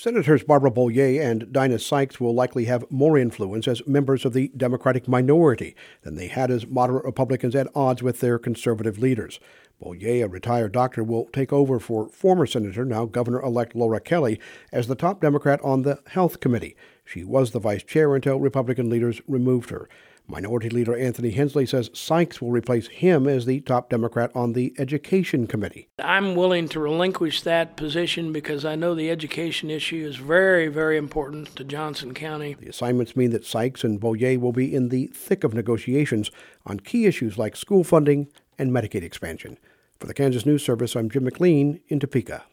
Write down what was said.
Senators Barbara Bollea and Dinah Sykes will likely have more influence as members of the Democratic minority than they had as moderate Republicans at odds with their conservative leaders. Bollea, a retired doctor, will take over for former Senator, now Governor-elect Laura Kelly, as the top Democrat on the Health Committee. She was the vice chair until Republican leaders removed her. Minority Leader Anthony Hensley says Sykes will replace him as the top Democrat on the Education Committee. I'm willing to relinquish that position because I know the education issue is very, very important to Johnson County. The assignments mean that Sykes and Bollea will be in the thick of negotiations on key issues like school funding and Medicaid expansion. For the Kansas News Service, I'm Jim McLean in Topeka.